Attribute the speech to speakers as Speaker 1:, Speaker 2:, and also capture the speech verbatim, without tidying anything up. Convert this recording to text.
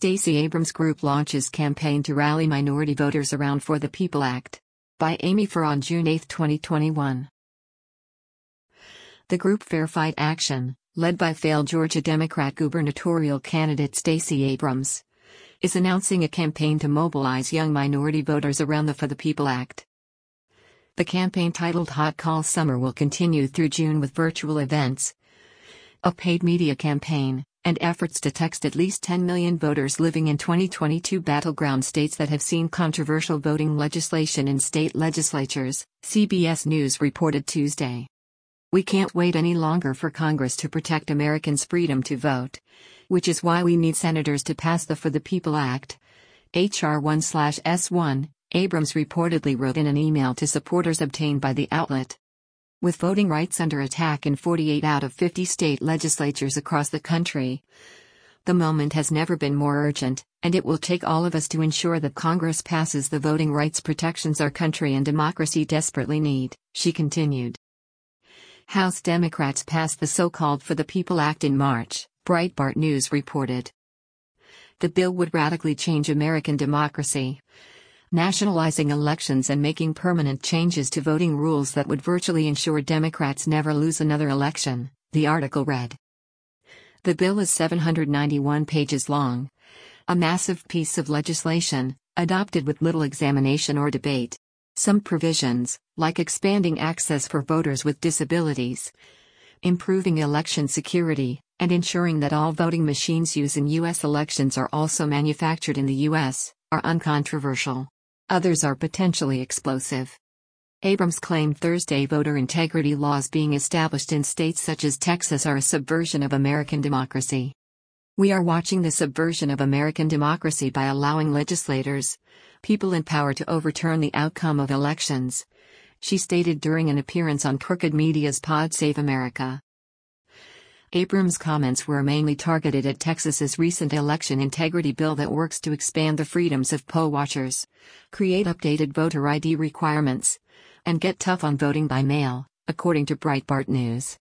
Speaker 1: Stacey Abrams Group launches campaign to rally minority voters around For the People Act. By Amy Farr on June eighth, twenty twenty-one. The group Fair Fight Action, led by failed Georgia Democrat gubernatorial candidate Stacey Abrams, is announcing a campaign to mobilize young minority voters around the For the People Act. The campaign, titled Hot Call Summer, will continue through June with virtual events, a paid media campaign, and efforts to text at least ten million voters living in twenty twenty-two battleground states that have seen controversial voting legislation in state legislatures, C B S News reported Tuesday. "We can't wait any longer for Congress to protect Americans' freedom to vote, which is why we need senators to pass the For the People Act, H R one S one, Abrams reportedly wrote in an email to supporters obtained by the outlet. With voting rights under attack in forty-eight out of fifty state legislatures across the country, the moment has never been more urgent, and it will take all of us to ensure that Congress passes the voting rights protections our country and democracy desperately need," she continued. House Democrats passed the so-called For the People Act in March, Breitbart News reported. The bill would radically change American democracy, nationalizing elections and making permanent changes to voting rules that would virtually ensure Democrats never lose another election, the article read. The bill is seven hundred ninety-one pages long, a massive piece of legislation, adopted with little examination or debate. Some provisions, like expanding access for voters with disabilities, improving election security, and ensuring that all voting machines used in U S elections are also manufactured in the U S, are uncontroversial. Others are potentially explosive. Abrams claimed Thursday voter integrity laws being established in states such as Texas are a subversion of American democracy. "We are watching the subversion of American democracy by allowing legislators, people in power, to overturn the outcome of elections," she stated during an appearance on Crooked Media's Pod Save America. Abrams' comments were mainly targeted at Texas's recent election integrity bill that works to expand the freedoms of poll watchers, create updated voter I D requirements, and get tough on voting by mail, according to Breitbart News.